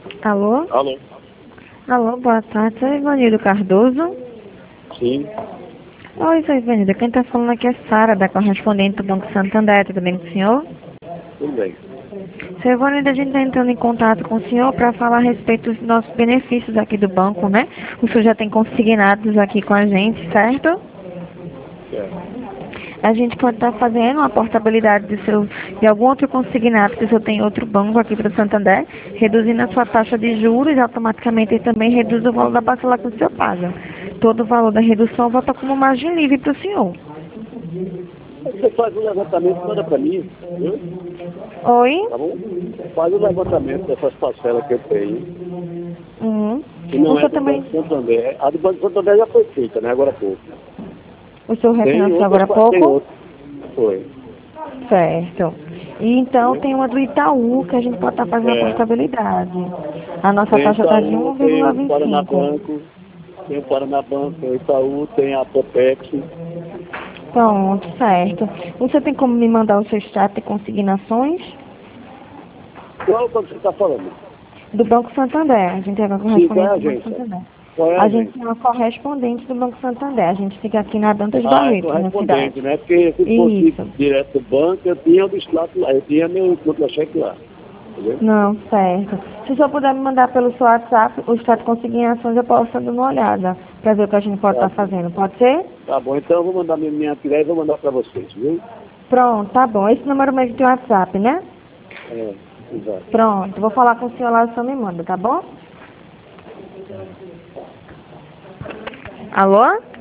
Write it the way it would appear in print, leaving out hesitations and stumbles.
Alô? Alô? Alô, boa tarde. Sou Ivanildo Cardoso. Sim. Oi, sou Ivanildo. Quem está falando aqui é Sara, da correspondente do Banco Santander. Tudo bem com o senhor? Tudo bem. Seu Ivanildo, a gente está entrando em contato com o senhor para falar a respeito dos nossos benefícios aqui do banco, né? O senhor já tem consignados aqui com a gente, certo? Certo. A gente pode estar fazendo uma portabilidade de algum outro consignado que o senhor tem em outro banco aqui para o Santander, reduzindo a sua taxa de juros e automaticamente ele também reduz o valor da parcela que o senhor paga. Todo o valor da redução volta como margem livre para o senhor. Você faz o levantamento e manda para mim, viu? Oi? Tá bom? Faz o levantamento dessas parcelas que eu tenho, que O não é senhor do também, Banco Santander. A do Banco Santander já foi feita, né? Agora há pouco. o senhor Tem refinanciou outras, agora há tem pouco? outras. Foi. Certo. E então Entendeu? tem uma do Itaú que a gente pode estar fazendo a É, portabilidade. A nossa tem taxa está de Itaú, tem o 1,25. Paranabanco, tem o Itaú, tem a Popex. Pronto, certo. Você tem como me mandar o seu extrato de consignações? Qual é o que você está falando? Do Banco Santander. A gente é uma Sim, qual é a correspondente do Banco agência? Santander. Qual é a A gente agência? é uma correspondente do Banco Santander. A gente fica aqui na Dantas Ah, é Barreto, na correspondente, cidade. né? Porque se fosse Isso. direto do banco, eu tinha o extrato lá, eu tinha meu contra-cheque lá. Entendeu? Não, certo. Se o senhor puder me mandar pelo seu WhatsApp, o extrato de consignações, eu posso dar uma olhada para ver o que a gente pode Tá estar bom. fazendo. Pode ser? Tá bom, então eu vou mandar minha filha e vou mandar para vocês, viu? Pronto, tá bom. Esse número mesmo tem WhatsApp, né? É, exato. Pronto. Vou falar com o senhor lá, o senhor me manda, tá bom? Alô?